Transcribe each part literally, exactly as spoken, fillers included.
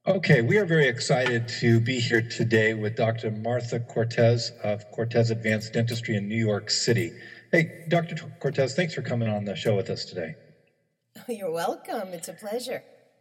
Okay, we are very excited to be here today with Doctor Martha Cortez of Cortez Advanced Dentistry in New York City. Hey, Doctor Cortez, thanks for coming on the show with us today. Oh, you're welcome. It's a pleasure.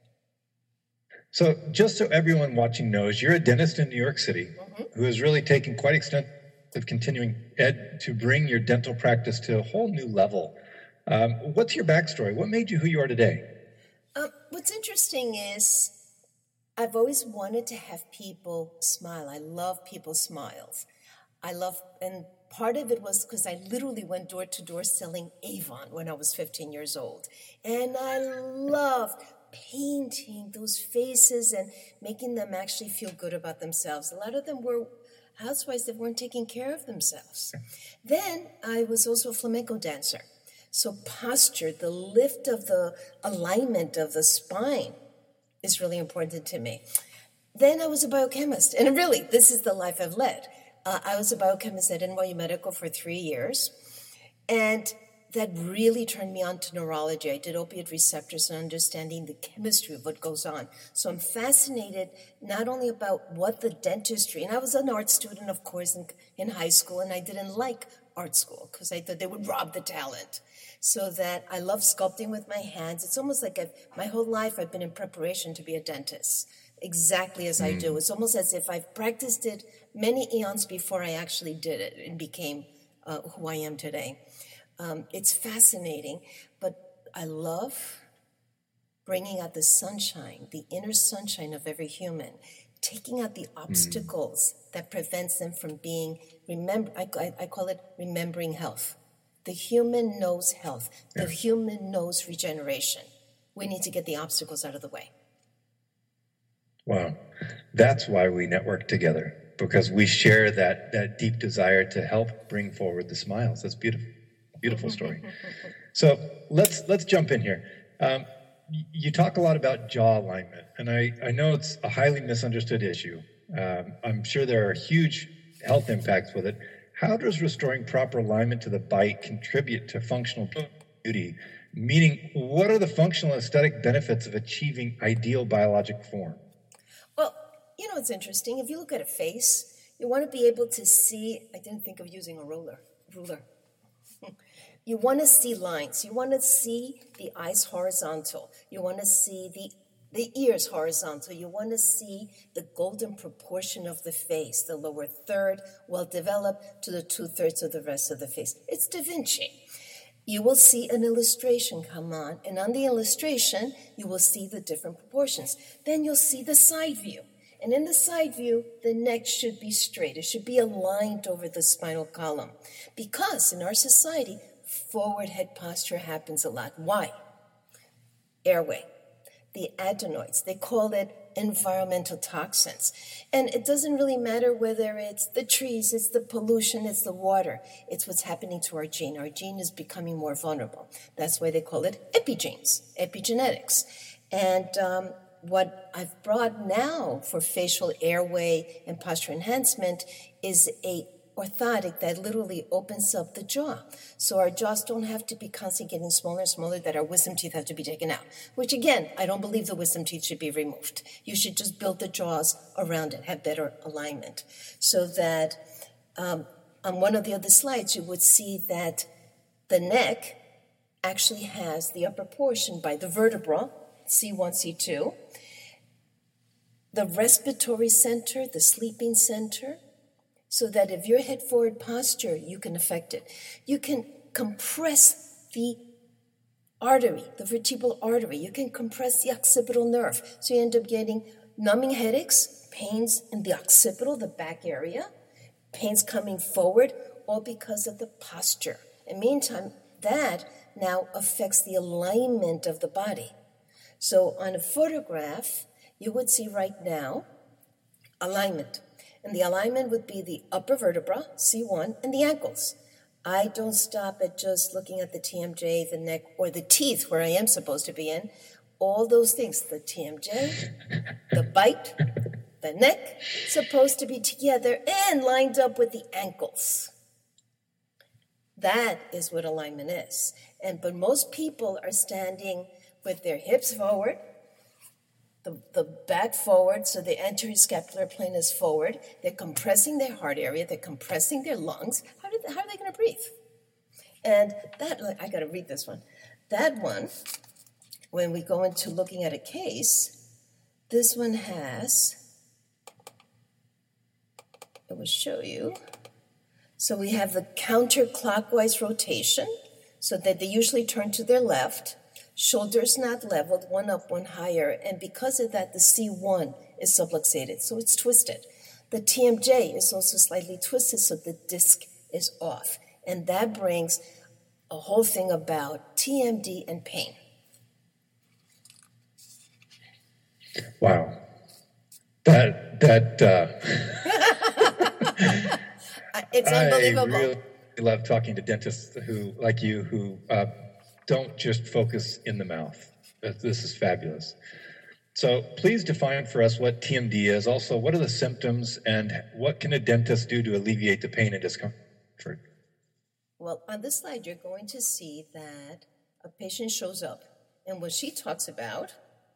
So just so everyone watching knows, you're a dentist in New York City mm-hmm. who has really taken quite extensive continuing ed to bring your dental practice to a whole new level. Um, what's your backstory? What made you who you are today? Um, what's interesting is I've always wanted to have people smile. I love people's smiles. I love, and part of it was because I literally went door to door selling Avon when I was fifteen years old. And I loved painting those faces and making them actually feel good about themselves. A lot of them were housewives that weren't taking care of themselves. Then I was also a flamenco dancer. So posture, the lift of the alignment of the spine, is really important to me. Then I was a biochemist, and really, this is the life I've led. Uh, I was a biochemist at N Y U Medical for three years, and that really turned me on to neurology. I did opioid receptors and understanding the chemistry of what goes on. So I'm fascinated not only about what the dentistry, and I was an art student, of course, in, in high school, and I didn't like art school because I thought they would rob the talent. So that I love sculpting with my hands. It's almost like I've, my whole life I've been in preparation to be a dentist, exactly as mm. I do. It's almost as if I've practiced it many eons before I actually did it and became uh, who I am today. Um, it's fascinating, but I love bringing out the sunshine, the inner sunshine of every human, taking out the obstacles mm. that prevents them from being, remember. I, I, I call it remembering health. The human knows health. The yeah. human knows regeneration. We need to get the obstacles out of the way. Wow. That's why we network together, because we share that, that deep desire to help bring forward the smiles. That's beautiful. Beautiful story. So let's let's jump in here. Um, you talk a lot about jaw alignment, and I, I know it's a highly misunderstood issue. Um, I'm sure there are huge health impacts with it. How does restoring proper alignment to the bite contribute to functional beauty? Meaning, what are the functional aesthetic benefits of achieving ideal biologic form? Well, you know, it's interesting. If you look at a face, you want to be able to see, I didn't think of using a ruler, ruler. You want to see lines. You want to see the eyes horizontal. You want to see the The ears horizontal. You want to see the golden proportion of the face, the lower third well developed to the two-thirds of the rest of the face. It's Da Vinci. You will see an illustration come on, and on the illustration, you will see the different proportions. Then you'll see the side view. And in the side view, the neck should be straight. It should be aligned over the spinal column. Because in our society, forward head posture happens a lot. Why? Airway. The adenoids, they call it environmental toxins. And it doesn't really matter whether it's the trees, it's the pollution, it's the water. It's what's happening to our gene. Our gene is becoming more vulnerable. That's why they call it epigenes, epigenetics. And um, what I've brought now for facial airway and posture enhancement is a orthotic that literally opens up the jaw. So our jaws don't have to be constantly getting smaller and smaller, that our wisdom teeth have to be taken out. Which again, I don't believe the wisdom teeth should be removed. You should just build the jaws around it, have better alignment. So that um, on one of the other slides, you would see that the neck actually has the upper portion by the vertebra, C one, C two, the respiratory center, the sleeping center, so that if your head forward posture, you can affect it. You can compress the artery, the vertebral artery. You can compress the occipital nerve. So you end up getting numbing headaches, pains in the occipital, the back area, pains coming forward, all because of the posture. And meantime, that now affects the alignment of the body. So on a photograph, you would see right now alignment. And the alignment would be the upper vertebra, C one, and the ankles. I don't stop at just looking at the T M J, the neck, or the teeth where I am supposed to be in. All those things, the T M J, the bite, the neck, supposed to be together and lined up with the ankles. That is what alignment is. And but most people are standing with their hips forward, the, the back forward, so the anterior scapular plane is forward. They're compressing their heart area. They're compressing their lungs. How, did, how are they going to breathe? And that, I got to read this one. That one, when we go into looking at a case, this one has, I will show you. So we have the counterclockwise rotation, so that they usually turn to their left. Shoulders not leveled, one up, one higher. And because of that, the C one is subluxated, so it's twisted. The T M J is also slightly twisted, so the disc is off. And that brings a whole thing about T M D and pain. Wow. That, that, uh... It's unbelievable. I really love talking to dentists who, like you, who uh, don't just focus in the mouth. This is fabulous. So please define for us what T M D is. Also, what are the symptoms and what can a dentist do to alleviate the pain and discomfort? Well, on this slide, you're going to see that a patient shows up, and what she talks about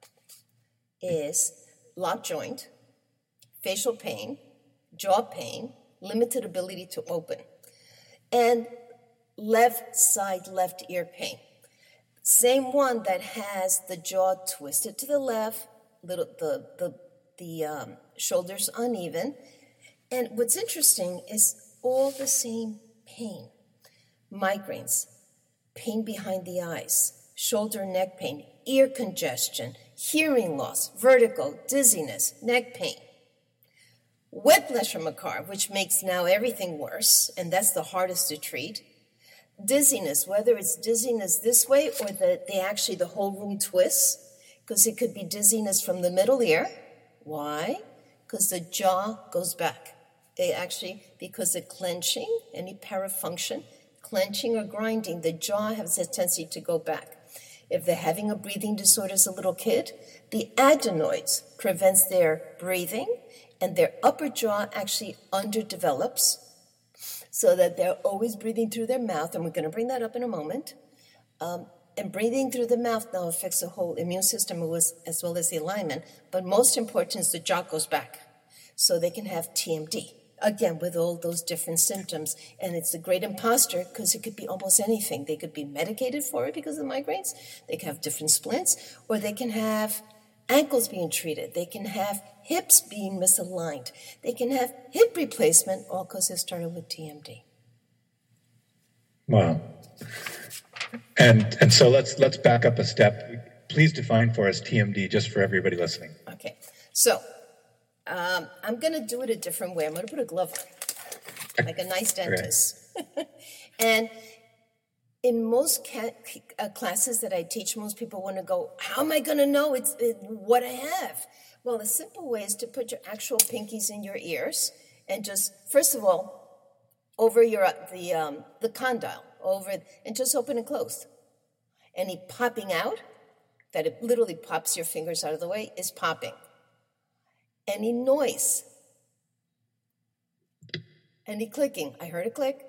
is locked joint, facial pain, jaw pain, limited ability to open, and left side left ear pain. Same one that has the jaw twisted to the left, little the the the um, shoulders uneven, and what's interesting is all the same pain: migraines, pain behind the eyes, shoulder neck pain, ear congestion, hearing loss, vertigo, dizziness, neck pain. Whiplash from a car, which makes now everything worse, and that's the hardest to treat. Dizziness, whether it's dizziness this way or that they actually, the whole room twists, because it could be dizziness from the middle ear. Why? Because the jaw goes back. They actually, because of clenching, any parafunction, clenching or grinding, the jaw has a tendency to go back. If they're having a breathing disorder as a little kid, the adenoids prevents their breathing, and their upper jaw actually underdevelops so that they're always breathing through their mouth, and we're going to bring that up in a moment. Um, and breathing through the mouth now affects the whole immune system as well as the alignment, but most important is the jaw goes back so they can have T M D, again, with all those different symptoms. And it's the great imposter because it could be almost anything. They could be medicated for it because of the migraines. They can have different splints, or they can have ankles being treated. They can have hips being misaligned. They can have hip replacement, all because it started with T M D. Wow. And and so let's let's back up a step. Please define for us T M D, just for everybody listening. Okay. So um, I'm going to do it a different way. I'm going to put a glove on, like a nice dentist. And in most ca- uh, classes that I teach, most people want to go, how am I going to know it's it, what I have? Well, the simple way is to put your actual pinkies in your ears and just, first of all, over your the um, the condyle, over and just open and close. Any popping out, that it literally pops your fingers out of the way, is popping. Any noise, any clicking, I heard a click.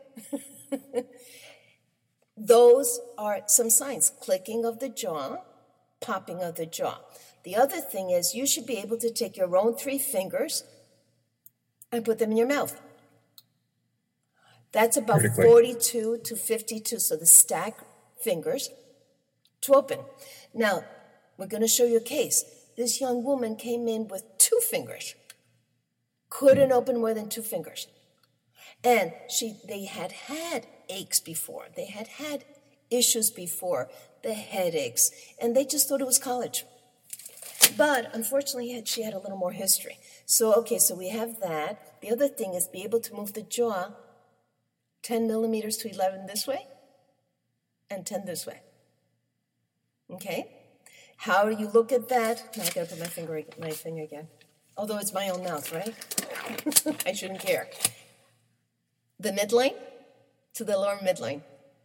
Those are some signs, clicking of the jaw, popping of the jaw. The other thing is you should be able to take your own three fingers and put them in your mouth. That's about forty-two to fifty-two, so the stack fingers to open. Now, we're going to show you a case. This young woman came in with two fingers, couldn't open more than two fingers. And she, they had had aches before. They had had issues before, the headaches, and they just thought it was college. But unfortunately, she had a little more history. So, okay, so we have that. The other thing is be able to move the jaw ten millimeters to eleven this way and ten this way. Okay? How you look at that? Now I gotta put my finger, my finger again. Although it's my own mouth, right? I shouldn't care. The midline to the lower midline.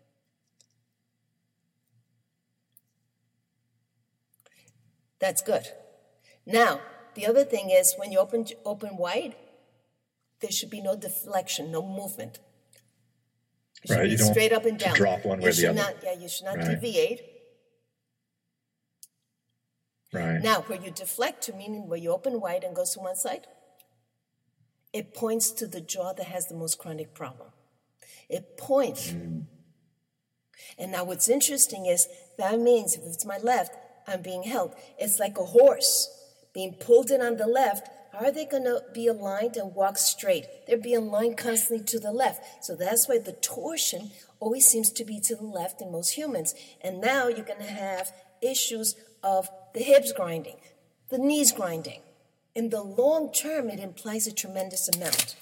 That's good. Now, the other thing is when you open open wide, there should be no deflection, no movement. It should right, be you don't straight up and down. Drop one way you or the should other. Not, yeah, you should not right. deviate. Right. Now, where you deflect to, meaning where you open wide and goes to one side, it points to the jaw that has the most chronic problem. It points. Mm. And now what's interesting is that means if it's my left, I'm being held. It's like a horse being pulled in on the left. How are they going to be aligned and walk straight? They're being aligned constantly to the left. So that's why the torsion always seems to be to the left in most humans. And now you're going to have issues of the hips grinding, the knees grinding. In the long term, it implies a tremendous amount.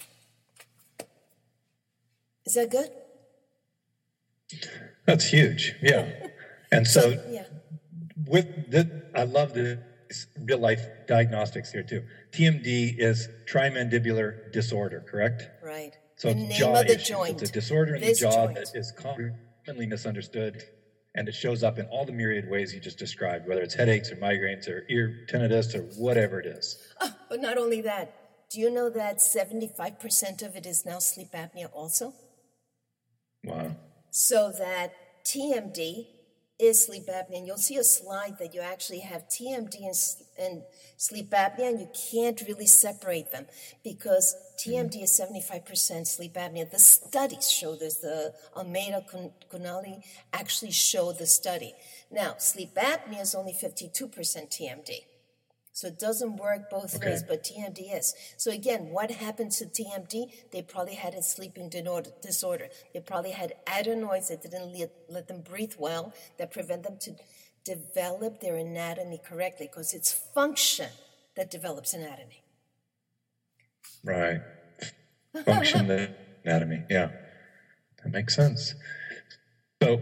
Is that good? That's huge, yeah. And so, so yeah. with the, I love the real life diagnostics here too. T M D is trimandibular disorder, correct? Right. So the it's name jaw of the issue. joint. It's a disorder in this the jaw joint. that is commonly misunderstood, and it shows up in all the myriad ways you just described, whether it's headaches or migraines or ear tinnitus or whatever it is. Oh, but not only that, do you know that seventy-five percent of it is now sleep apnea also? Wow. So that T M D is sleep apnea. And you'll see a slide that you actually have T M D and, and sleep apnea, and you can't really separate them because T M D mm-hmm. is seventy-five percent sleep apnea. The studies show this. The Almeida Kunali actually show the study. Now, sleep apnea is only fifty-two percent T M D. So it doesn't work both okay. ways, but T M D is. So again, what happened to T M D? They probably had a sleeping disorder. They probably had adenoids that didn't let, let them breathe well, that prevent them to develop their anatomy correctly, because it's function that develops anatomy. Right. Function, the anatomy. Yeah. That makes sense. So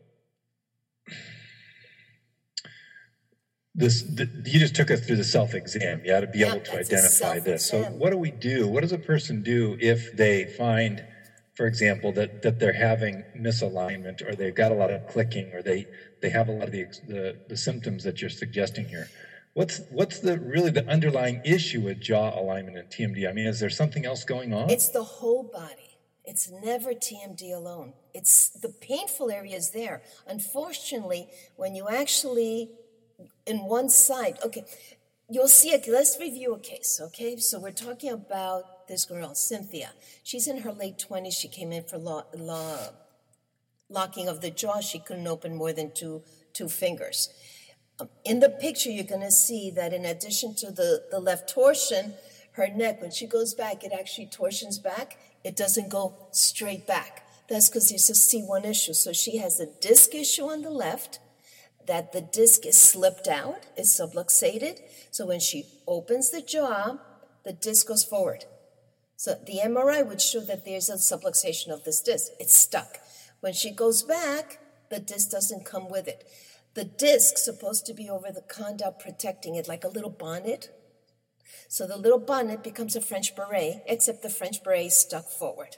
This the, you just took us through the self-exam. You had to be yeah, able to identify this. So what do we do? What does a person do if they find, for example, that, that they're having misalignment, or they've got a lot of clicking, or they, they have a lot of the, the the symptoms that you're suggesting here? What's what's the really the underlying issue with jaw alignment and T M D? I mean, is there something else going on? It's the whole body. It's never T M D alone. It's the painful areas there. Unfortunately, when you actually in one side, okay, you'll see it. Let's review a case, okay? So we're talking about this girl, Cynthia. She's in her late twenties. She came in for law, law, locking of the jaw. She couldn't open more than two two fingers. Um, in the picture, you're going to see that in addition to the, the left torsion, her neck, when she goes back, it actually torsions back. It doesn't go straight back. That's because there's a C one issue. So she has a disc issue on the left, that the disc is slipped out, is subluxated. So when she opens the jaw, the disc goes forward. So the M R I would show that there's a subluxation of this disc. It's stuck. When she goes back, the disc doesn't come with it. The disc's supposed to be over the condyle protecting it like a little bonnet. So the little bonnet becomes a French beret, except the French beret is stuck forward.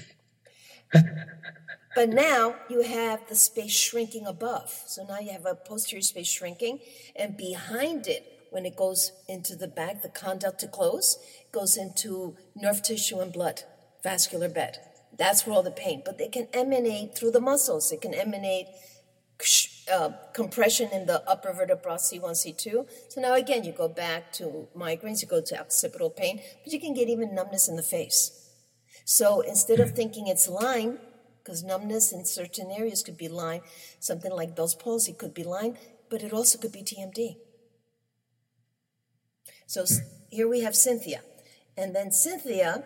But now you have the space shrinking above. So now you have a posterior space shrinking, and behind it, when it goes into the back, the condyle to close, goes into nerve tissue and blood, vascular bed. That's where all the pain. But they can emanate through the muscles. It can emanate uh, compression in the upper vertebra, C one, C two. So now again, you go back to migraines, you go to occipital pain, but you can get even numbness in the face. So instead of thinking it's Lyme, because numbness in certain areas could be Lyme, something like Bell's palsy could be Lyme, but it also could be T M D. So here we have Cynthia. And then Cynthia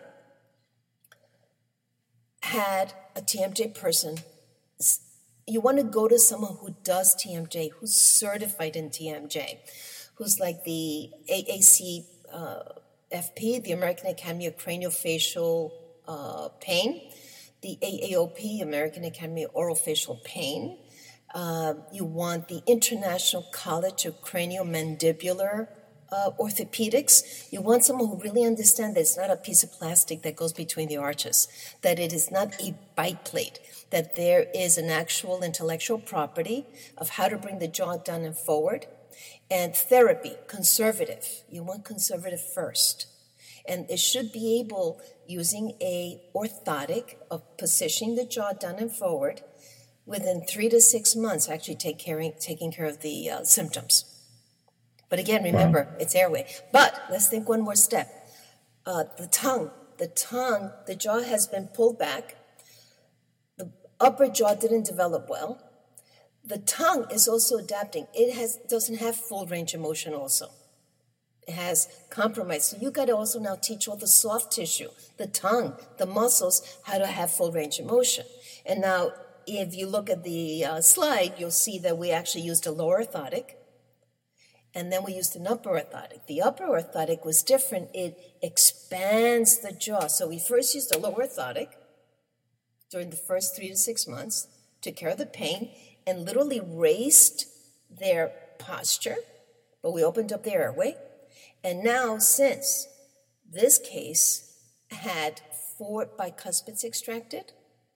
had a T M J person. You want to go to someone who does T M J, who's certified in T M J, who's like the A A C uh, F P, the American Academy of Craniofacial uh, Pain, the A A O P, American Academy of Orofacial Pain. Uh, you want the International College of Craniomandibular uh, Orthopedics. You want someone who really understands that it's not a piece of plastic that goes between the arches, that it is not a bite plate, that there is an actual intellectual property of how to bring the jaw down and forward. And therapy, conservative. You want conservative first. And it should be able, using a orthotic of positioning the jaw down and forward, within three to six months, actually take care, taking care of the uh, symptoms. But again, remember, wow. It's airway. But let's think one more step. Uh, the tongue. The tongue, the jaw has been pulled back. The upper jaw didn't develop well. The tongue is also adapting. It has doesn't have full range of motion also. It has compromise. So you got to also now teach all the soft tissue, the tongue, the muscles, how to have full range of motion. And now, if you look at the uh, slide, you'll see that we actually used a lower orthotic, and then we used an upper orthotic. The upper orthotic was different. It expands the jaw. So we first used a lower orthotic during the first three to six months, took care of the pain, and literally raised their posture, but we opened up the airway. And now, since this case had four bicuspids extracted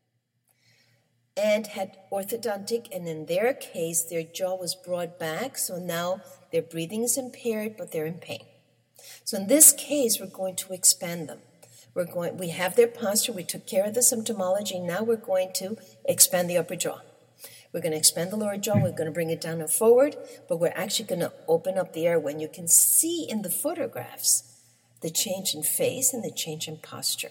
and had orthodontic, and in their case, their jaw was brought back, so now their breathing is impaired, but they're in pain. So in this case, we're going to expand them. We're going. We have their posture. We took care of the symptomology. Now we're going to expand the upper jaw. We're going to expand the lower jaw. We're going to bring it down and forward, but we're actually going to open up the airway. And you can see in the photographs the change in face and the change in posture.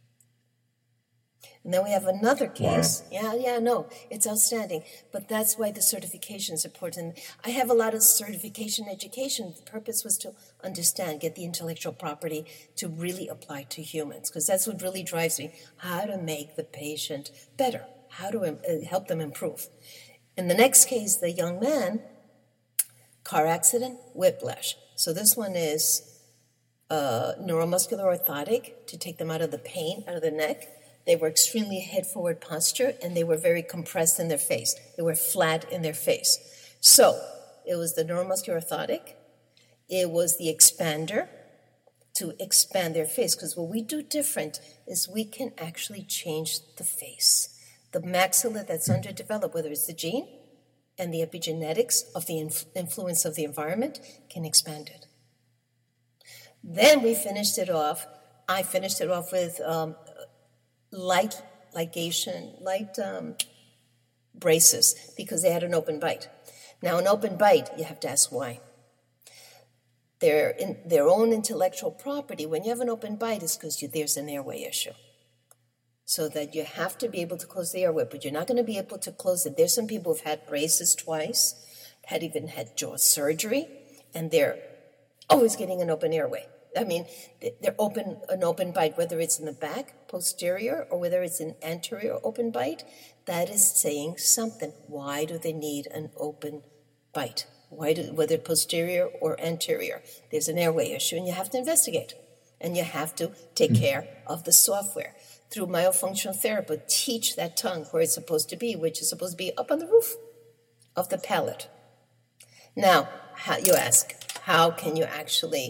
And then we have another case. Wow. Yeah, yeah, no, it's outstanding. But that's why the certification is important. I have a lot of certification education. The purpose was to understand, get the intellectual property to really apply to humans, because that's what really drives me, how to make the patient better, how to uh, help them improve. In the next case, the young man, car accident, whiplash. So this one is uh, neuromuscular orthotic to take them out of the pain, out of the neck. They were extremely head-forward posture, and they were very compressed in their face. They were flat in their face. So it was the neuromuscular orthotic. It was the expander to expand their face, because what we do different is we can actually change the face. The maxilla that's underdeveloped, whether it's the gene and the epigenetics of the inf- influence of the environment, can expand it. Then we finished it off. I finished it off with um, light ligation, light um, braces, because they had an open bite. Now, an open bite, you have to ask why. Their, in, their own intellectual property, when you have an open bite, is because there's an airway issue. So that you have to be able to close the airway, but you're not going to be able to close it. There's some people who've had braces twice, had even had jaw surgery, and they're always getting an open airway. I mean, they're open, an open bite, whether it's in the back, posterior, or whether it's an anterior open bite, that is saying something. Why do they need an open bite? Why do, whether posterior or anterior? There's an airway issue, and you have to investigate. And you have to take care of the software. Through myofunctional therapy, teach that tongue where it's supposed to be, which is supposed to be up on the roof of the palate. Now, how, you ask, how can you actually,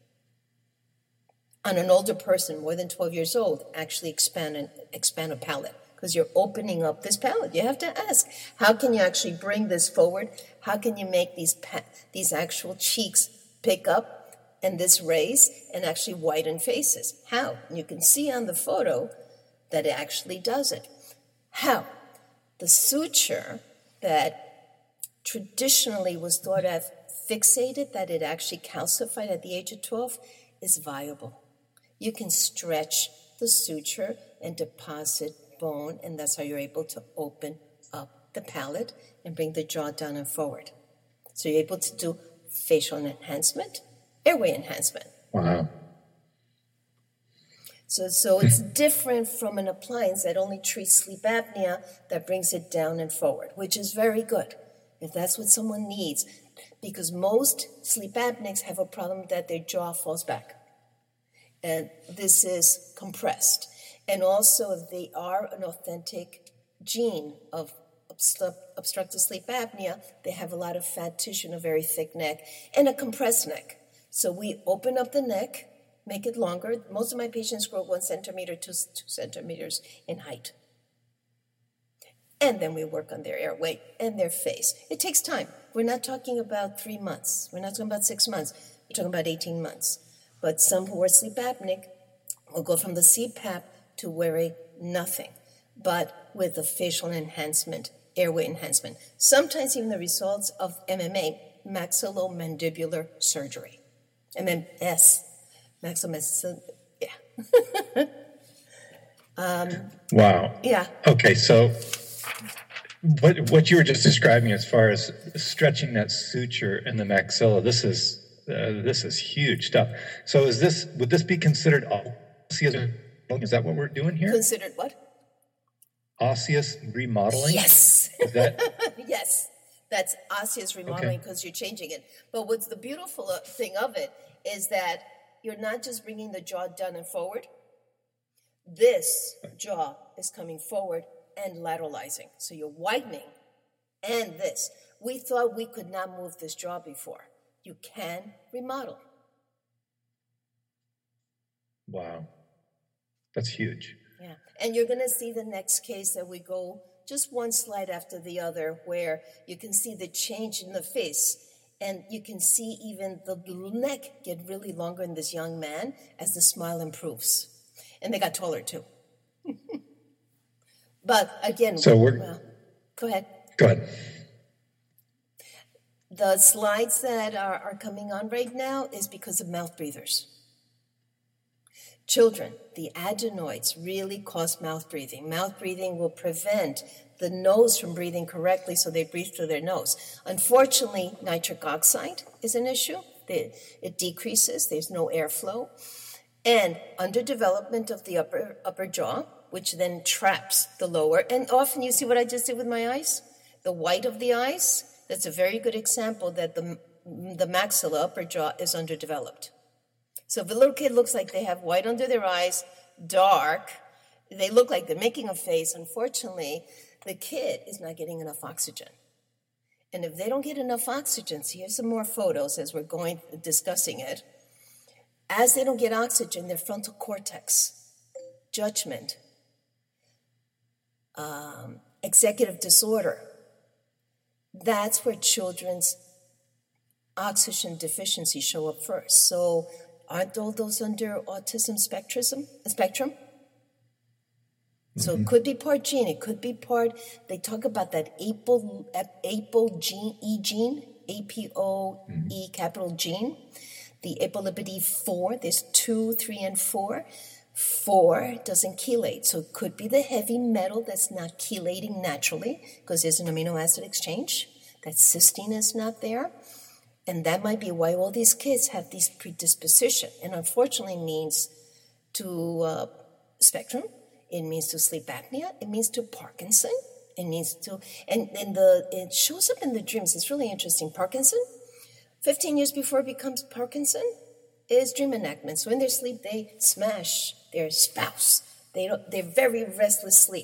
on an older person, more than twelve years old, actually expand an, expand a palate? Because you're opening up this palate. You have to ask, how can you actually bring this forward? How can you make these pa- these actual cheeks pick up and this raise and actually widen faces? How? And you can see on the photo that it actually does it. How? The suture that traditionally was thought of fixated, that it actually calcified at the age of twelve, is viable. You can stretch the suture and deposit bone, and that's how you're able to open up the palate and bring the jaw down and forward. So you're able to do facial enhancement, airway enhancement. Wow. So, so it's different from an appliance that only treats sleep apnea, that brings it down and forward, which is very good if that's what someone needs, because most sleep apneics have a problem that their jaw falls back. And this is compressed. And also, if they are an authentic gene of obstru- obstructive sleep apnea, they have a lot of fat tissue and a very thick neck and a compressed neck. So we open up the neck, make it longer. Most of my patients grow one centimeter to two centimeters in height. And then we work on their airway and their face. It takes time. We're not talking about three months. We're not talking about six months. We're talking about eighteen months. But some who are sleep apneic will go from the C PAP to wearing nothing, but with a facial enhancement, airway enhancement. Sometimes even the results of M M A maxillomandibular surgery. And then S, maxillomandibular, yeah. um, wow. Yeah. Okay, so what what you were just describing as far as stretching that suture in the maxilla, this is uh, this is huge stuff. So is this would this be considered osseous? Is that what we're doing here? Considered what? Osseous remodeling? Yes. Is that? Yes. That's osseous remodeling because okay. You're changing it. But what's the beautiful thing of it is that you're not just bringing the jaw down and forward. This jaw is coming forward and lateralizing. So you're widening. And this. We thought we could not move this jaw before. You can remodel. Wow. That's huge. Yeah. And you're going to see the next case that we go just one slide after the other where you can see the change in the face. And you can see even the neck get really longer in this young man as the smile improves. And they got taller too. But again, so we're well, go ahead. Go ahead. The slides that are, are coming on right now is because of mouth breathers. Children, the adenoids really cause mouth breathing. Mouth breathing will prevent the nose from breathing correctly, so they breathe through their nose. Unfortunately, nitric oxide is an issue. It decreases. There's no airflow. And underdevelopment of the upper upper jaw, which then traps the lower. And often you see what I just did with my eyes? The white of the eyes. That's a very good example that the, the maxilla, upper jaw, is underdeveloped. So if a little kid looks like they have white under their eyes, dark, they look like they're making a face, unfortunately, the kid is not getting enough oxygen. And if they don't get enough oxygen, so here's some more photos as we're going discussing it. As they don't get oxygen, their frontal cortex, judgment, um, executive disorder, that's where children's oxygen deficiency show up first. So aren't all those under autism spectrum? spectrum? Mm-hmm. So it could be part gene, it could be part, they talk about that APO, APO gene, E gene, A P O E mm-hmm. capital gene, the apolipid E four, there's two, three, and four. Four doesn't chelate, so it could be the heavy metal that's not chelating naturally because there's an amino acid exchange. That cysteine is not there. And that might be why all these kids have these predisposition. And unfortunately means to uh, spectrum. It means to sleep apnea. It means to Parkinson. It means to, and, and the it shows up in the dreams. It's really interesting. Parkinson, fifteen years before it becomes Parkinson, is dream enactment. So in their sleep, they smash their spouse. They don't, they're very restless sleep.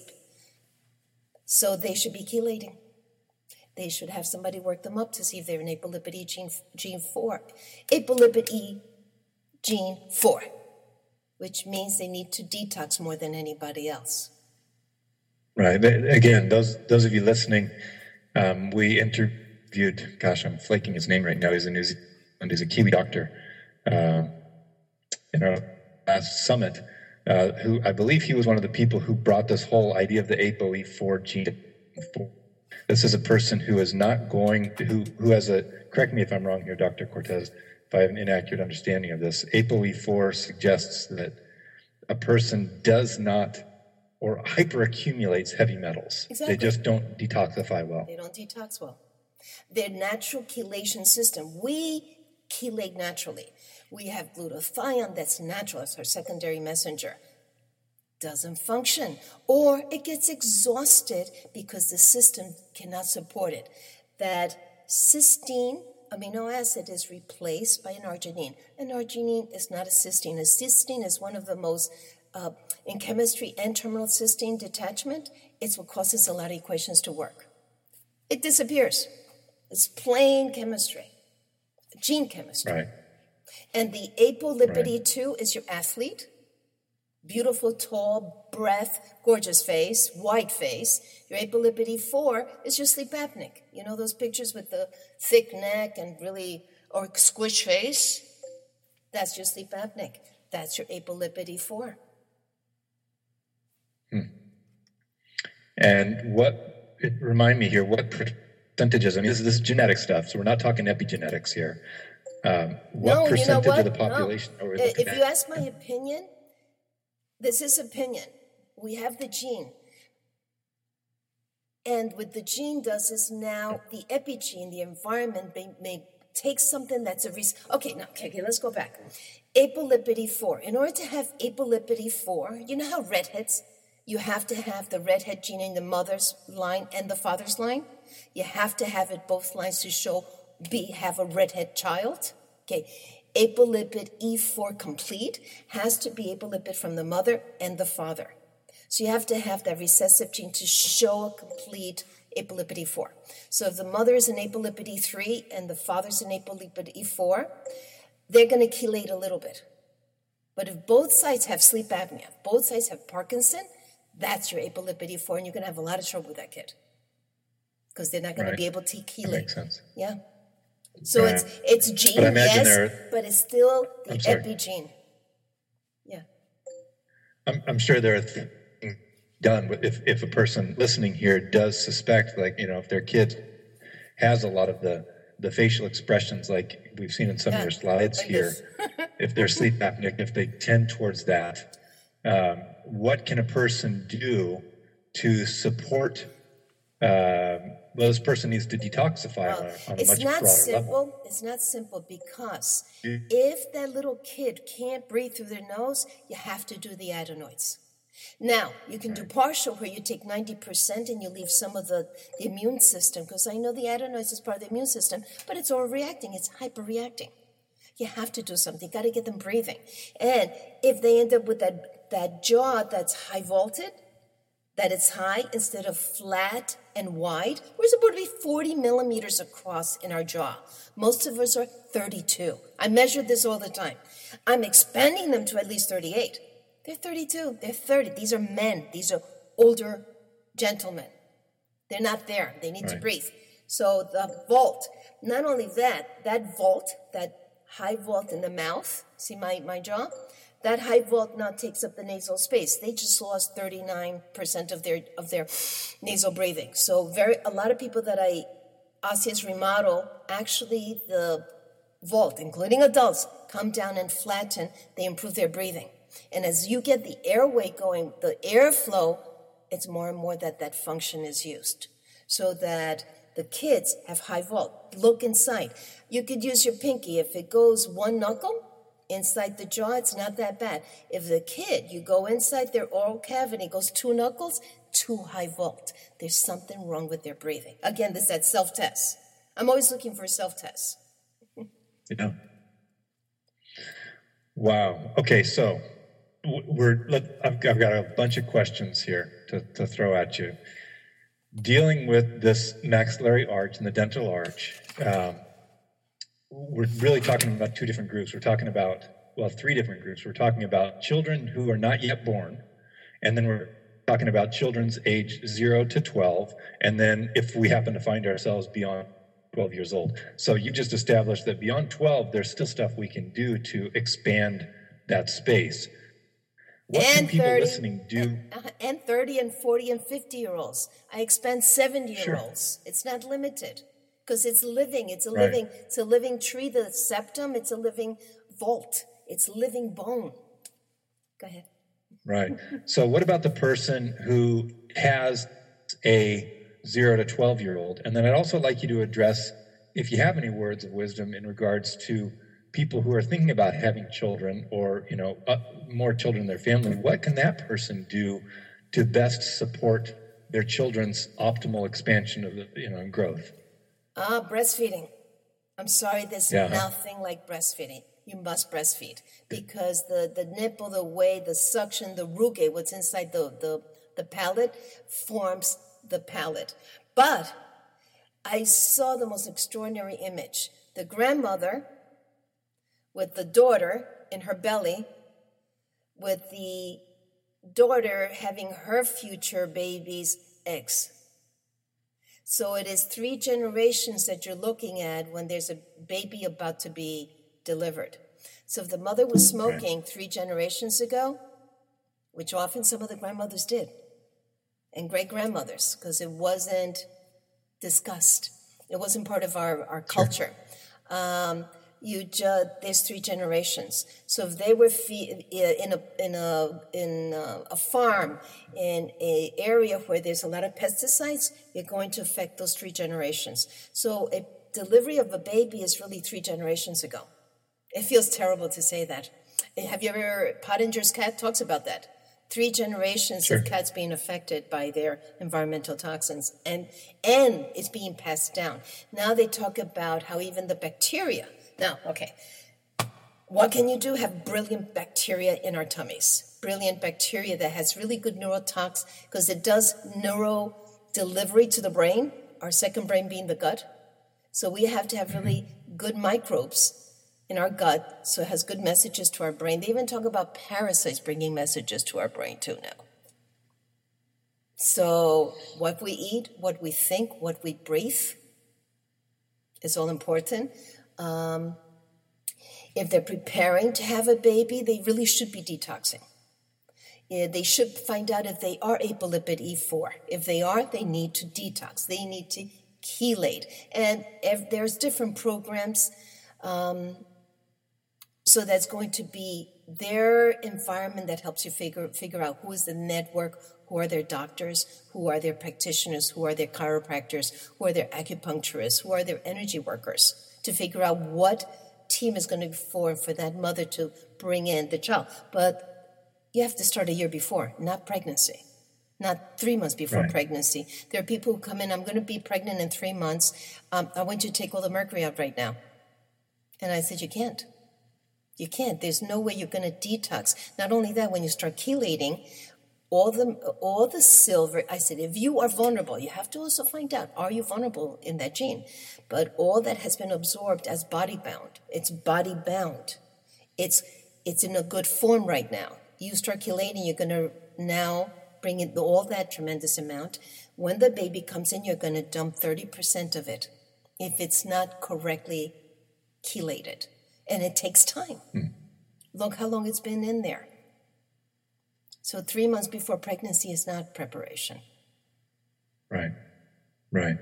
So they should be chelating. They should have somebody work them up to see if they're an apolipid E gene, gene four. Apolipid E gene four, which means they need to detox more than anybody else. Right. Again, those those of you listening, um, we interviewed, gosh, I'm flaking his name right now. He's a New Zealand, he's a Kiwi doctor uh, in our last summit, uh, who I believe he was one of the people who brought this whole idea of the A P O E four gene. This is a person who is not going, who who has a, correct me if I'm wrong here, Doctor Cortez, if I have an inaccurate understanding of this. A P O E four suggests that a person does not or hyperaccumulates heavy metals. Exactly. They just don't detoxify well. They don't detox well. Their natural chelation system, we chelate naturally. We have glutathione that's natural, it's our secondary messenger. Doesn't function, or it gets exhausted because the system cannot support it. That cysteine amino acid is replaced by an arginine. An arginine is not a cysteine. A cysteine is one of the most, uh, in chemistry, N-terminal cysteine detachment. It's what causes a lot of equations to work. It disappears. It's plain chemistry, gene chemistry. Right. And the apolipid right. E two is your athlete. Beautiful, tall, breath, gorgeous face, white face. Your apolipid E four is your sleep apneic. You know those pictures with the thick neck and really, or squish face? That's your sleep apneic. That's your apolipid E four. Hmm. And what, remind me here, what percentages? I mean, this, this is genetic stuff, so we're not talking epigenetics here. Um, what No, you know percentage what? of the population No. are we I- looking If at? you ask my opinion, this is opinion. We have the gene. And what the gene does is now the epigene, the environment, may, may take something that's a reason. Okay, now, okay, okay, let's go back. Apolipity four. In order to have apolipity four, you know how redheads, you have to have the redhead gene in the mother's line and the father's line? You have to have it both lines to show be have a redhead child. Okay, apolipid E four complete has to be apolipid from the mother and the father. So you have to have that recessive gene to show a complete apolipid four. So if the mother is an apolipid three and the father's an apolipid four, they're going to chelate a little bit. But if both sides have sleep apnea, both sides have Parkinson, that's your apolipid four, and you're going to have a lot of trouble with that kid because they're not going Right. to be able to chelate. That makes sense. Yeah. So Yeah. it's it's gene, But I imagine yes, there- but it's still the I'm sorry. epigene. Yeah. I'm, I'm sure there are things done with- if, if a person listening here does suspect, like, you know, if their kid has a lot of the, the facial expressions like we've seen in some Yeah, of your slides like here, this. if they're sleep apneic, if they tend towards that, um, what can a person do to support? Um, well, this person needs to detoxify Well, on, a, on a it's much not broader simple. level. It's not simple because Mm. if that little kid can't breathe through their nose, you have to do the adenoids. Now, you can do partial where you take ninety percent and you leave some of the, the immune system, because I know the adenoids is part of the immune system, but it's overreacting, it's hyperreacting. You have to do something. You got to get them breathing. And if they end up with that, that jaw that's high vaulted, that it's high instead of flat and wide, we're supposed to be forty millimeters across in our jaw. Most of us are thirty-two. I measure this all the time. I'm expanding them to at least thirty-eight. They're thirty-two. They're thirty. These are men. These are older gentlemen. They're not there. They need to Right. breathe. So the vault, not only that, that vault, that high vault in the mouth, see my, my jaw? That high vault now takes up the nasal space. They just lost thirty-nine percent of their of their nasal breathing. So very a lot of people that I osseous remodel, actually the vault, including adults, come down and flatten. They improve their breathing. And as you get the airway going, the airflow, it's more and more that that function is used. So that the kids have high vault. Look inside. You could use your pinky. If it goes one knuckle inside the jaw, it's not that bad. If the kid, you go inside their oral cavity, goes two knuckles, too high vault. There's something wrong with their breathing. Again, this is that self-test. I'm always looking for self-tests. Yeah. Wow. Okay, so w- we're. Let, I've, I've got a bunch of questions here to, to throw at you. Dealing with this maxillary arch and the dental arch, um, we're really talking about two different groups. We're talking about, well, three different groups. We're talking about children who are not yet born, and then we're talking about children's age zero to twelve, and then if we happen to find ourselves beyond twelve years old. So you just established that beyond twelve, there's still stuff we can do to expand that space. What can And people thirty, listening do? uh, and thirty and forty and fifty year olds. I expand seventy year olds. It's not limited because it's living. It's a Right. living. It's a living tree. The septum. It's a living vault. It's living bone. Go ahead. Right. So what about the person who has a zero to twelve year old? And then I'd also like you to address, if you have any words of wisdom in regards to people who are thinking about having children or, you know, uh, more children in their family, what can that person do to best support their children's optimal expansion of the, you know, and growth? Ah, breastfeeding. I'm sorry, there's Yeah. nothing like breastfeeding. You must breastfeed because the, the nipple, the way, the suction, the rugae, what's inside the, the, the palate, forms the palate. But I saw the most extraordinary image. The grandmother with the daughter in her belly, with the daughter having her future baby's eggs. So it is three generations that you're looking at when there's a baby about to be delivered. So if the mother was smoking three generations ago, which often some of the grandmothers did, and great-grandmothers, because it wasn't discussed. It wasn't part of our, our culture. Sure. Um, you ju- there's three generations. So if they were fe- in a in a in a, a farm in a area where there's a lot of pesticides, you're going to affect those three generations. So a delivery of a baby is really three generations ago. It feels terrible to say that. Have you ever, Pottinger's cat talks about that. Three generations sure. of cats being affected by their environmental toxins, and and it's being passed down. Now they talk about how even the bacteria. Now, okay, what can you do? Have brilliant bacteria in our tummies. Brilliant bacteria that has really good neurotox, because it does neuro delivery to the brain, our second brain being the gut. So we have to have really good microbes in our gut, so it has good messages to our brain. They even talk about parasites bringing messages to our brain too now. So what we eat, what we think, what we breathe is all important. Um, if they're preparing to have a baby, they really should be detoxing. Yeah, they should find out if they are apolipid E four. If they are, they need to detox. They need to chelate. And if there's different programs, um, so that's going to be their environment that helps you figure figure out who is the network, who are their doctors, who are their practitioners, who are their chiropractors, who are their acupuncturists, who are their energy workers, to figure out what team is going to be for for that mother to bring in the child. But you have to start a year before, not pregnancy, not three months before right. pregnancy. There are people who come in, I'm going to be pregnant in three months. Um, I want you to take all the mercury out right now. And I said, you can't. You can't. There's no way you're going to detox. Not only that, when you start chelating, all the all the silver, I said, if you are vulnerable, you have to also find out, are you vulnerable in that gene? But all that has been absorbed as body bound. It's body bound. It's it's in a good form right now. You start chelating, you're going to now bring in all that tremendous amount. When the baby comes in, you're going to dump thirty percent of it if it's not correctly chelated. And it takes time. Hmm. Look how long it's been in there. So three months before pregnancy is not preparation. Right, right.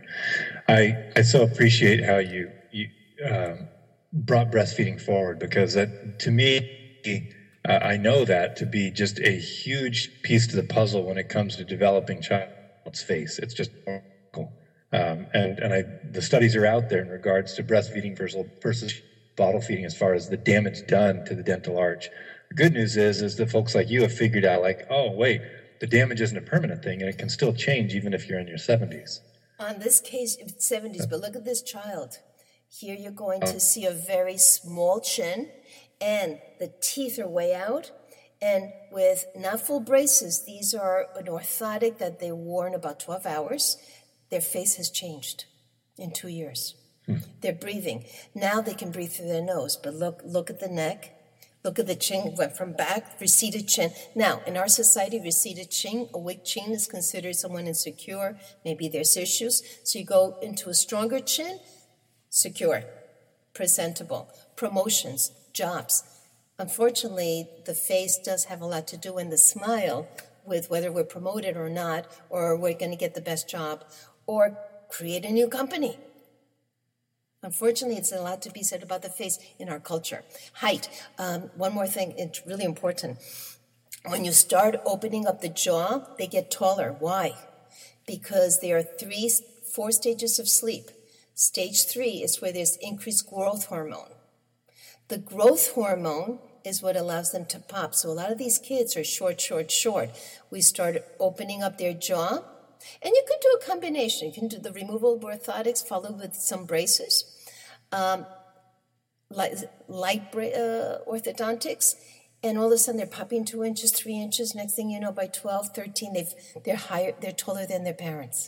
I I so appreciate how you you um, brought breastfeeding forward, because that, to me, uh, I know that to be just a huge piece to the puzzle when it comes to developing child's face. It's just cool. Um, and and I the studies are out there in regards to breastfeeding versus versus bottle feeding as far as the damage done to the dental arch. The good news is, is that folks like you have figured out, like, oh, wait, the damage isn't a permanent thing, and it can still change even if you're in your seventies. On this case, it's seventies, but look at this child. Here you're going to see a very small chin, and the teeth are way out, and with not full braces, these are an orthotic that they wore in about twelve hours. Their face has changed in two years. Hmm. They're breathing. Now they can breathe through their nose, but look look at the neck. Look at the chin, went from back, receded chin. Now, in our society, receded chin, a weak chin is considered someone insecure. Maybe there's issues. So you go into a stronger chin, secure, presentable, promotions, jobs. Unfortunately, the face does have a lot to do in the smile with whether we're promoted or not, or we're going to get the best job, or create a new company. Unfortunately, it's a lot to be said about the face in our culture. Height. Um, one more thing, it's really important. When you start opening up the jaw, they get taller. Why? Because there are three, four stages of sleep. Stage three is where there's increased growth hormone. The growth hormone is what allows them to pop. So a lot of these kids are short, short, short. We start opening up their jaw. And you can do a combination. You can do the removable orthotics followed with some braces. Um, light, light bra- uh, orthodontics, and all of a sudden they're popping two inches, three inches. Next thing you know, by twelve, thirteen, they've, they're higher, they're taller than their parents.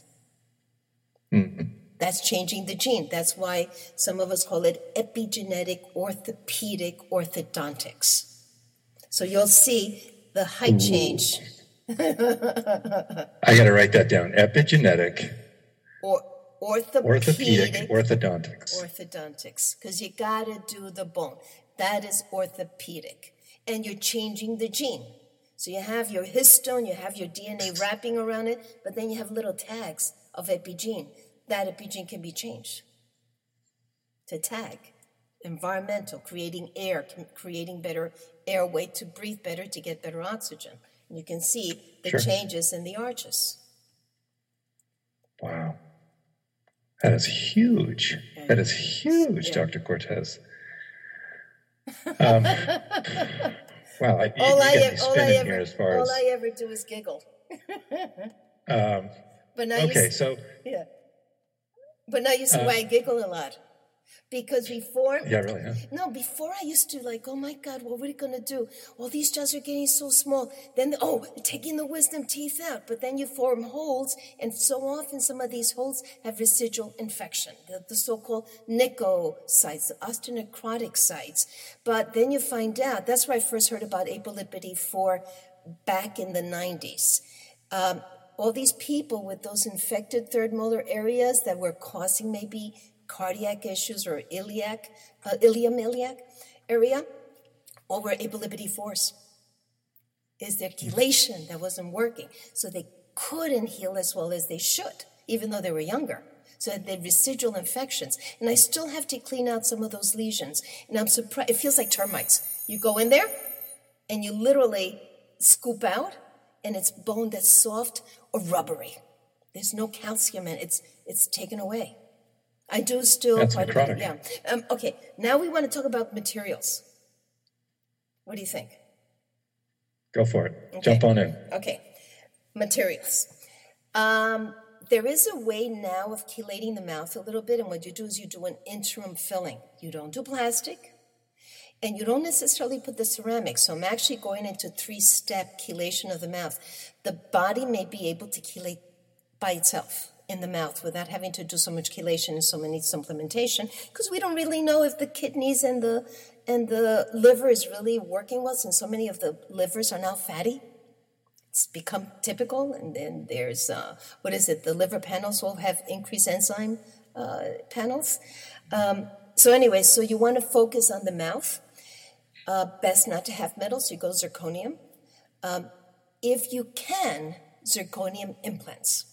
Mm-hmm. That's changing the gene. That's why some of us call it epigenetic orthopedic orthodontics. So you'll see the height Ooh. change. I got to write that down. Epigenetic. Or orthopedic, orthopedic orthodontics. Orthodontics, because you got to do the bone. That is orthopedic. And you're changing the gene. So you have your histone, you have your D N A wrapping around it, but then you have little tags of epigene. that epigen can be changed to tag. Environmental, creating air, creating better airway to breathe better, to get better oxygen. And you can see the sure. changes in the arches. Wow. That is huge. Yeah. That is huge, yeah. Doctor Cortez. Um, wow. I, all, you I, get me all, I ever, here as far all as, I ever do is giggle. um, but now okay, you see, so... Yeah. But now you see uh, why I giggle a lot. Because before, yeah, really, huh? no, before I used to like, oh my God, what are we going to do? All these jaws are getting so small. Then, oh, taking the wisdom teeth out. But then you form holes, and so often some of these holes have residual infection, the, the so-called nicocytes, the osteonecrotic sites. But then you find out, that's where I first heard about apolipity four back in the nineties. Um, all these people with those infected third molar areas that were causing maybe cardiac issues or iliac, uh, ilium iliac area, over apolipity fours. Is their chelation that wasn't working. So they couldn't heal as well as they should, even though they were younger. So they had residual infections. And I still have to clean out some of those lesions. And I'm surprised, it feels like termites. You go in there and you literally scoop out, and it's bone that's soft or rubbery. There's no calcium in it. It's, it's taken away. I do still That's quite necrotic. a bit. Yeah. Um, okay. Now we want to talk about materials. What do you think? Go for it. Okay. Jump on in. Okay. Materials. Um, there is a way now of chelating the mouth a little bit, and what you do is you do an interim filling. You don't do plastic, and you don't necessarily put the ceramic. So I'm actually going into three-step chelation of the mouth. The body may be able to chelate by itself in the mouth without having to do so much chelation and so many supplementation, because we don't really know if the kidneys and the and the liver is really working well, since so many of the livers are now fatty. It's become typical, and then there's, uh, what is it, the liver panels will have increased enzyme uh, panels. Um, so anyway, so you want to focus on the mouth. Uh, best not to have metal, so you go zirconium. Um, if you can, zirconium implants.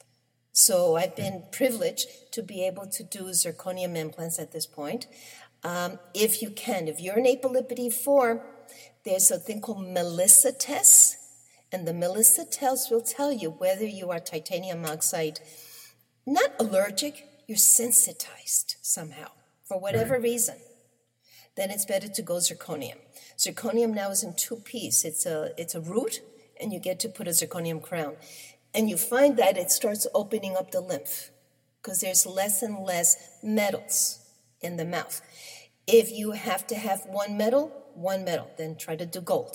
So I've been privileged to be able to do zirconium implants at this point. Um, if you can, if you're in apolipity four, there's a thing called Melissa test, and the Melissa test will tell you whether you are titanium oxide, not allergic, you're sensitized somehow, for whatever right. reason. Then it's better to go zirconium. Zirconium now is in two pieces. It's a, it's a root, and you get to put a zirconium crown. And you find that it starts opening up the lymph because there's less and less metals in the mouth. If you have to have one metal, one metal, then try to do gold.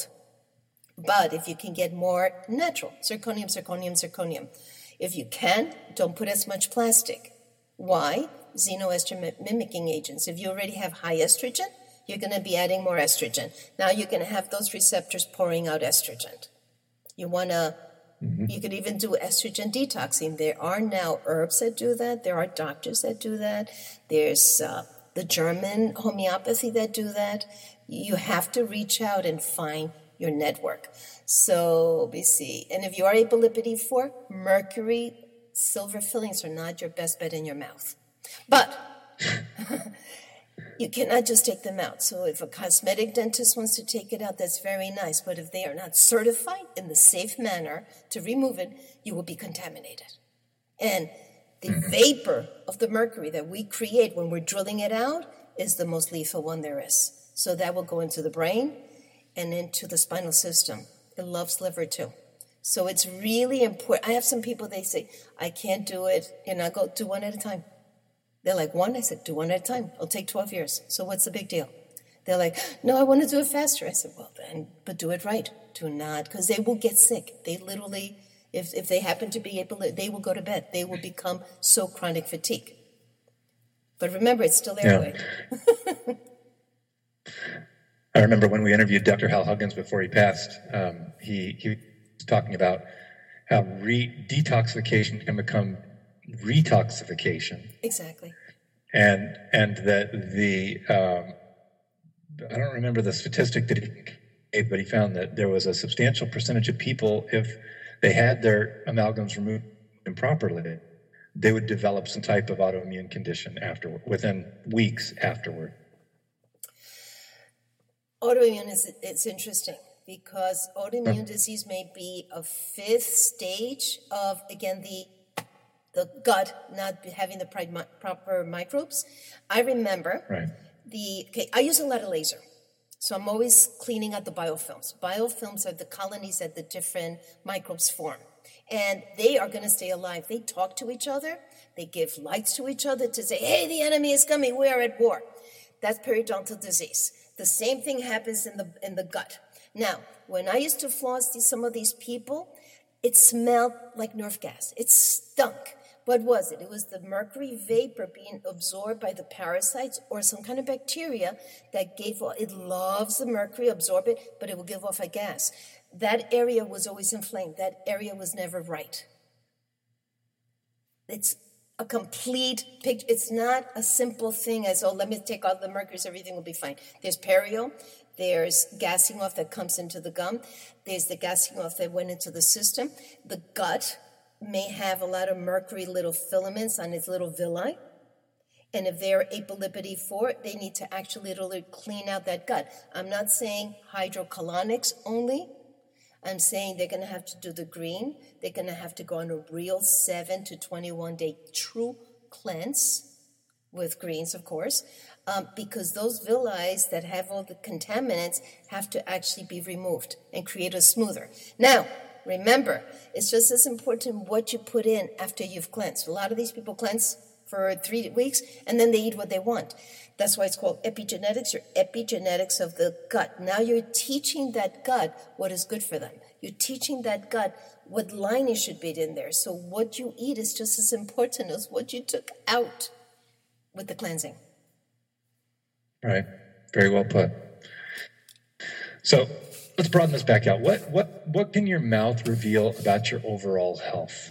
But if you can get more natural, zirconium, zirconium, zirconium. If you can, don't put as much plastic. Why? Xenoestrogen mimicking agents. If you already have high estrogen, you're going to be adding more estrogen. Now you're going to have those receptors pouring out estrogen. You want to Mm-hmm. You could even do estrogen detoxing. There are now herbs that do that. There are doctors that do that. There's uh, the German homeopathy that do that. You have to reach out and find your network. So, let me see. And if you are apolipity four, mercury, silver fillings are not your best bet in your mouth. But you cannot just take them out. So if a cosmetic dentist wants to take it out, that's very nice. But if they are not certified in the safe manner to remove it, you will be contaminated. And the vapor of the mercury that we create when we're drilling it out is the most lethal one there is. So that will go into the brain and into the spinal system. It loves liver too. So it's really important. I have some people, they say, I can't do it. And I go, do one at a time. They're like, one? I said, do one at a time. It'll take twelve years. So what's the big deal? They're like, no, I want to do it faster. I said, well, then, but do it right. Do not, because they will get sick. They literally, if if they happen to be able to, they will go to bed. They will become so chronic fatigue. But remember, it's still airway. Yeah. I remember when we interviewed Doctor Hal Huggins before he passed, um, he, he was talking about how re- detoxification can become retoxification. Exactly. And and that the um, I don't remember the statistic that he gave, but he found that there was a substantial percentage of people, if they had their amalgams removed improperly, they would develop some type of autoimmune condition afterward, within weeks afterward. Autoimmune is it's interesting because autoimmune disease may be a fifth stage of, again, the the gut not having the proper microbes. I remember right. the, okay, I use a lot of laser. So I'm always cleaning out the biofilms. Biofilms are the colonies that the different microbes form. And they are going to stay alive. They talk to each other. They give lights to each other to say, hey, the enemy is coming. We are at war. That's periodontal disease. The same thing happens in the in the gut. Now, when I used to floss these, some of these people, it smelled like Nerf gas. It stunk. What was it? It was the mercury vapor being absorbed by the parasites or some kind of bacteria that gave off, it loves the mercury, absorb it, but it will give off a gas. That area was always inflamed. That area was never right. It's a complete picture. It's not a simple thing as, oh, let me take out the mercury, so everything will be fine. There's perio. There's gassing off that comes into the gum. There's the gassing off that went into the system. The gut may have a lot of mercury little filaments on its little villi. And if they're apolipity four, they need to actually literally clean out that gut. I'm not saying hydrocolonics only. I'm saying they're going to have to do the green. They're going to have to go on a real seven to twenty-one day true cleanse with greens, of course, um, because those villi that have all the contaminants have to actually be removed and create a smoother. Now, remember, it's just as important what you put in after you've cleansed. A lot of these people cleanse for three weeks, and then they eat what they want. That's why it's called epigenetics, or epigenetics of the gut. Now you're teaching that gut what is good for them. You're teaching that gut what lining should be in there. So what you eat is just as important as what you took out with the cleansing. Right. Very well put. So let's broaden this back out. What what what can your mouth reveal about your overall health?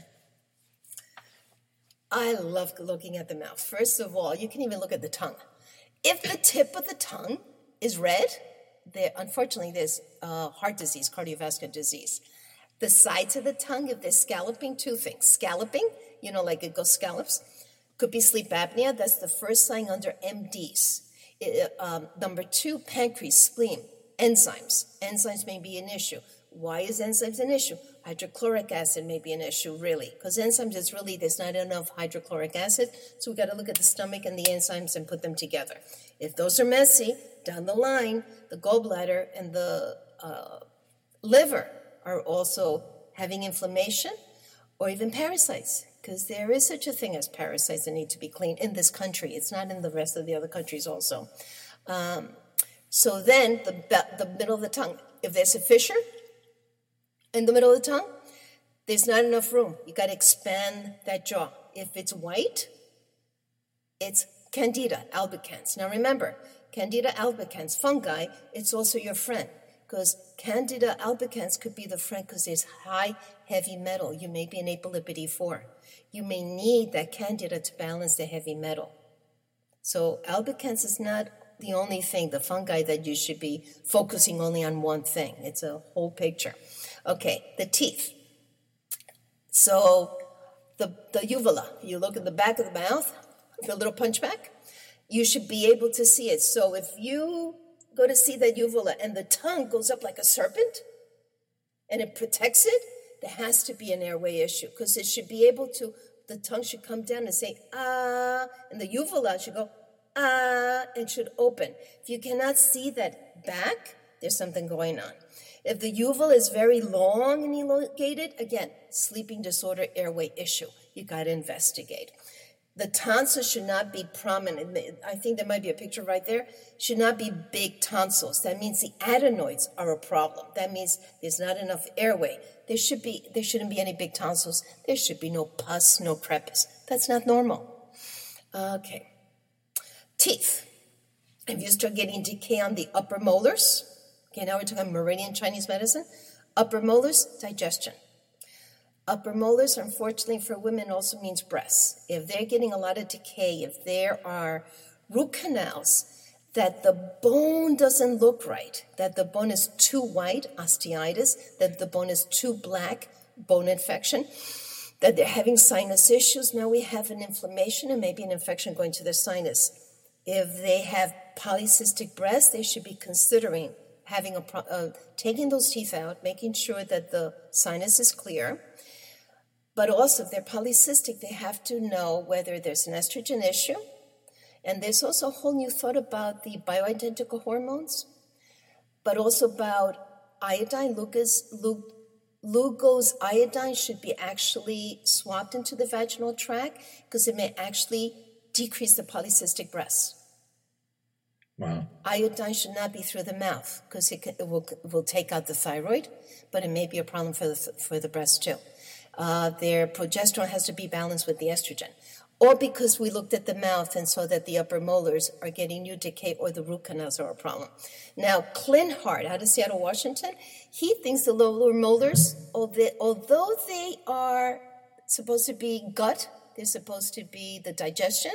I love looking at the mouth. First of all, you can even look at the tongue. If the tip of the tongue is red, there unfortunately there's uh, heart disease, cardiovascular disease. The sides of the tongue, if they're scalloping, two things. Scalloping, you know, like it goes scallops, could be sleep apnea. That's the first sign under M Ds. It, um, number two, pancreas, spleen, enzymes. Enzymes may be an issue. Why is enzymes an issue? Hydrochloric acid may be an issue, really, because enzymes is really, there's not enough hydrochloric acid, so we got to look at the stomach and the enzymes and put them together. If those are messy, down the line, the gallbladder and the uh, liver are also having inflammation or even parasites, because there is such a thing as parasites that need to be cleaned in this country. It's not in the rest of the other countries also. Um, so then the, the middle of the tongue, if there's a fissure in the middle of the tongue, there's not enough room. You got to expand that jaw. If it's white, it's Candida albicans. Now remember, Candida albicans, fungi, it's also your friend, because Candida albicans could be the friend because there's high heavy metal. You may be an apolipity four. You may need that Candida to balance the heavy metal. So albicans is not the only thing, the fungi, that you should be focusing only on one thing. It's a whole picture. Okay, the teeth. So the, the uvula, you look at the back of the mouth, the little punchback, you should be able to see it. So if you go to see that uvula and the tongue goes up like a serpent and it protects it, there has to be an airway issue, because it should be able to, the tongue should come down and say, ah, and the uvula should go, ah, and should open. If you cannot see that back, there's something going on. If the uvula is very long and elongated, again, sleeping disorder, airway issue. You got to investigate. The tonsils should not be prominent. I think there might be a picture right there. Should not be big tonsils. That means the adenoids are a problem. That means there's not enough airway. There should be, there shouldn't be any big tonsils. There should be no pus, no crepice. That's not normal. Okay. Teeth. If you start getting decay on the upper molars, okay, now we're talking Meridian Chinese medicine. Upper molars, digestion. Upper molars, unfortunately for women, also means breasts. If they're getting a lot of decay, if there are root canals, that the bone doesn't look right, that the bone is too white, osteitis, that the bone is too black, bone infection, that they're having sinus issues. Now we have an inflammation and maybe an infection going to their sinus. If they have polycystic breast, they should be considering having a pro- uh, taking those teeth out, making sure that the sinus is clear. But also, if they're polycystic, they have to know whether there's an estrogen issue. And there's also a whole new thought about the bioidentical hormones, but also about iodine. Lucas, Lu- Lugol's iodine should be actually swapped into the vaginal tract because it may actually decrease the polycystic breast. Wow. Iodine should not be through the mouth because it, it, will, it will take out the thyroid, but it may be a problem for the, for the breast too. Uh, their progesterone has to be balanced with the estrogen. Or because we looked at the mouth and saw that the upper molars are getting new decay or the root canals are a problem. Now, Clint Hart out of Seattle, Washington, he thinks the lower molars, although they are supposed to be gut, they're supposed to be the digestion.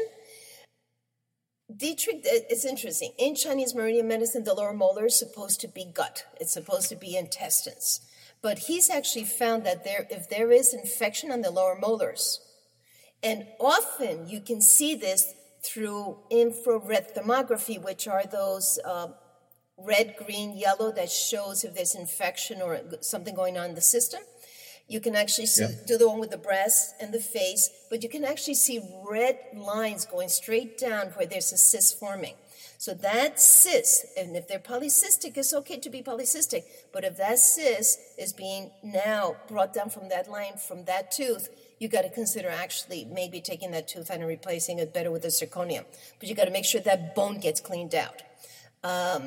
Dietrich, it's interesting. In Chinese meridian medicine, the lower molar is supposed to be gut. It's supposed to be intestines. But he's actually found that there, if there is infection on the lower molars, and often you can see this through infrared thermography, which are those uh, red, green, yellow that shows if there's infection or something going on in the system. You can actually see, yep. do the one with the breast and the face, but you can actually see red lines going straight down where there's a cyst forming. So that cyst, and if they're polycystic, it's okay to be polycystic, but if that cyst is being now brought down from that line, from that tooth, you got to consider actually maybe taking that tooth out and replacing it better with a zirconium. But you got to make sure that bone gets cleaned out. Um,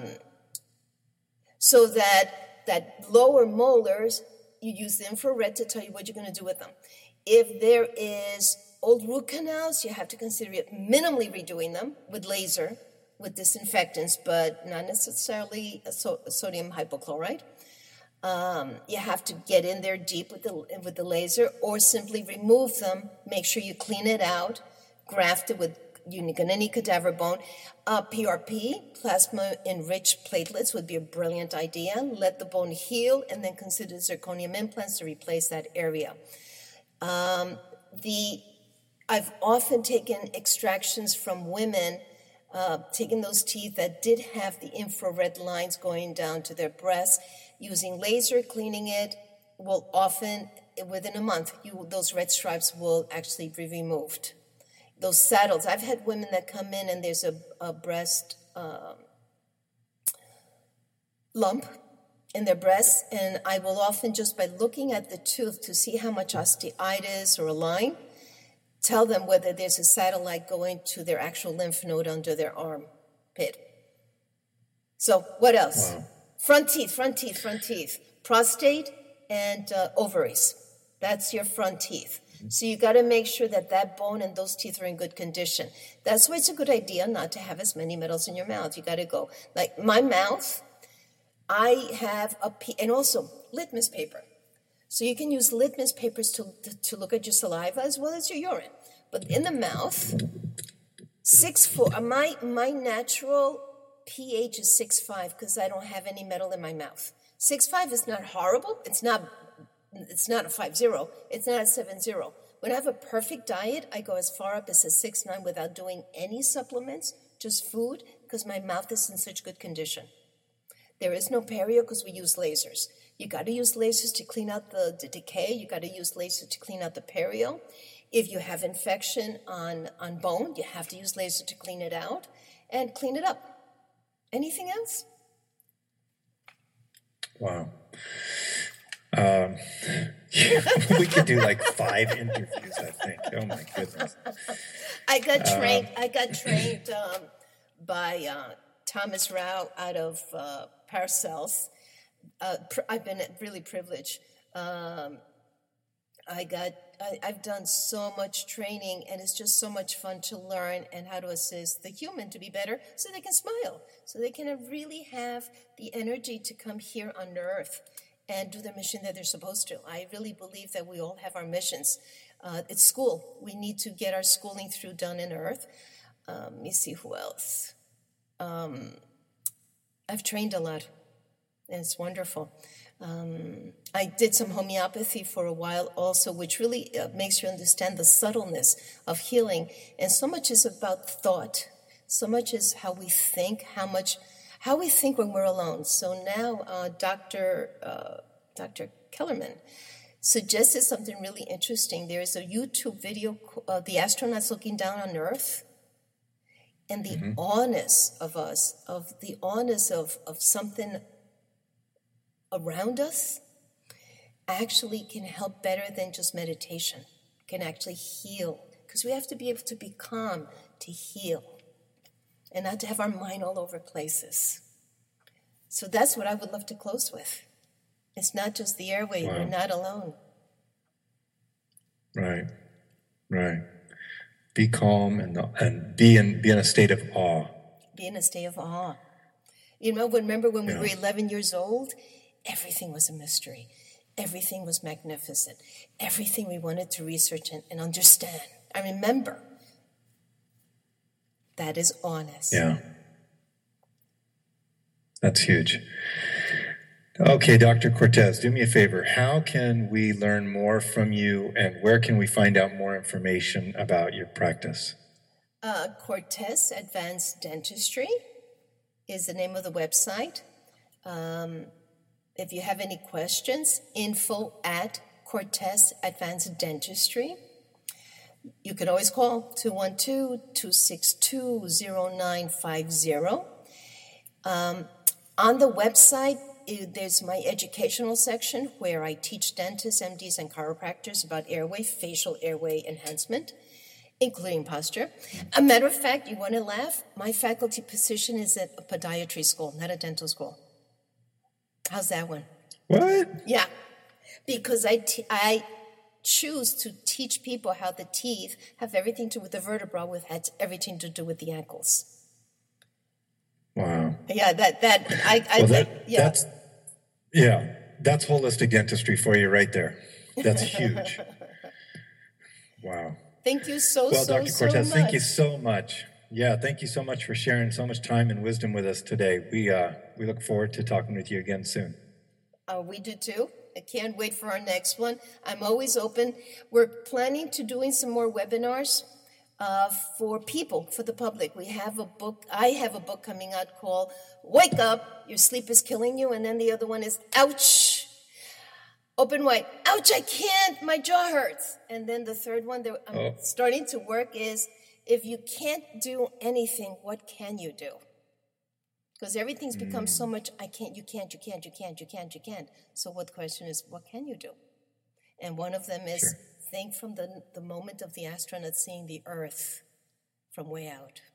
so that that lower molars, you use the infrared to tell you what you're going to do with them. If there is old root canals, you have to consider it minimally redoing them with laser, with disinfectants, but not necessarily a so- sodium hypochlorite. Um, you have to get in there deep with the with the laser, or simply remove them. Make sure you clean it out, graft it with. You're going to need cadaver bone. Uh, P R P, plasma-enriched platelets, would be a brilliant idea. Let the bone heal, and then consider zirconium implants to replace that area. Um, the I've often taken extractions from women, uh, taking those teeth that did have the infrared lines going down to their breasts, using laser, cleaning it. Will often, within a month, you, those red stripes will actually be removed. Those saddles, I've had women that come in and there's a, a breast um, lump in their breast, and I will often, just by looking at the tooth to see how much osteitis or a line, tell them whether there's a satellite going to their actual lymph node under their armpit. So what else? Wow. Front teeth, front teeth, front teeth. Prostate and uh, ovaries. That's your front teeth. So you got to make sure that that bone and those teeth are in good condition. That's why it's a good idea not to have as many metals in your mouth. You got to go. Like my mouth, I have a, and also litmus paper. So you can use litmus papers to, to, to look at your saliva as well as your urine. But in the mouth, six four, my, my natural pH is six five because I don't have any metal in my mouth. six five is not horrible. It's not It's not a five zero. It's not a seven zero. When I have a perfect diet, I go as far up as a six nine without doing any supplements, just food, because my mouth is in such good condition. There is no perio because we use lasers. You got to use lasers to clean out the, the decay. You got to use lasers to clean out the perio. If you have infection on, on bone, you have to use laser to clean it out and clean it up. Anything else? Wow. Um, we could do like five interviews, I think. Oh my goodness. I got trained. Um, I got trained um, by uh, Thomas Rao out of uh, Parcells. Uh, pr- I've been really privileged. Um, I got. I, I've done so much training, and it's just so much fun to learn and how to assist the human to be better, so they can smile, so they can really have the energy to come here on Earth and do the mission that they're supposed to. I really believe that we all have our missions. Uh, it's school. We need to get our schooling through done in Earth. Um, let me see who else. Um, I've trained a lot. It's wonderful. Um, I did some homeopathy for a while also, which really uh, makes you understand the subtleness of healing. And so much is about thought. So much is how we think, how much, how we think when we're alone. So now uh, Doctor Uh, Doctor Kellerman suggested something really interesting. There is a YouTube video of the astronauts looking down on Earth, and the mm-hmm. awness of us, of the awness of, of something around us actually can help better than just meditation, can actually heal. Because we have to be able to be calm to heal and not to have our mind all over places. So that's what I would love to close with. It's not just the airway. Wow. You're not alone. Right, right. Be calm and and be in be in a state of awe. Be in a state of awe. You know, remember when we yeah. were eleven years old? Everything was a mystery. Everything was magnificent. Everything we wanted to research and, and understand. I remember. That is honest. Yeah. That's huge. Okay, Doctor Cortez, do me a favor. How can we learn more from you, and where can we find out more information about your practice? Uh, Cortez Advanced Dentistry is the name of the website. Um, if you have any questions, info at Cortez Advanced Dentistry. You can always call two one two, two six two, zero nine five zero. Um, on the website, there's my educational section where I teach dentists, M Ds, and chiropractors about airway, facial airway enhancement, including posture. A matter of fact, you want to laugh? My faculty position is at a podiatry school, not a dental school. How's that one? What? Yeah, because I, te- I choose to teach people how the teeth have everything to do with the vertebra, with has everything to do with the ankles. Wow. Yeah, that that I, I well, that, think yeah. That's yeah, that's holistic dentistry for you right there. That's huge. Wow. Thank you so well, so Doctor Cortez, so thank much. you so much. Yeah, thank you so much for sharing so much time and wisdom with us today. We uh we look forward to talking with you again soon. Uh, we do too. I can't wait for our next one. I'm always open. We're planning to doing some more webinars. Uh, for people, for the public. We have a book, I have a book coming out called Wake Up, Your Sleep is Killing You, and then the other one is Ouch, Open Wide, Ouch, I can't, my jaw hurts. And then the third one that I'm oh. starting to work is, if you can't do anything, what can you do? Because everything's become mm. so much, I can't, you can't, you can't, you can't, you can't, you can't. So what the question is, what can you do? And one of them is, sure. think from the, the moment of the astronaut seeing the Earth from way out.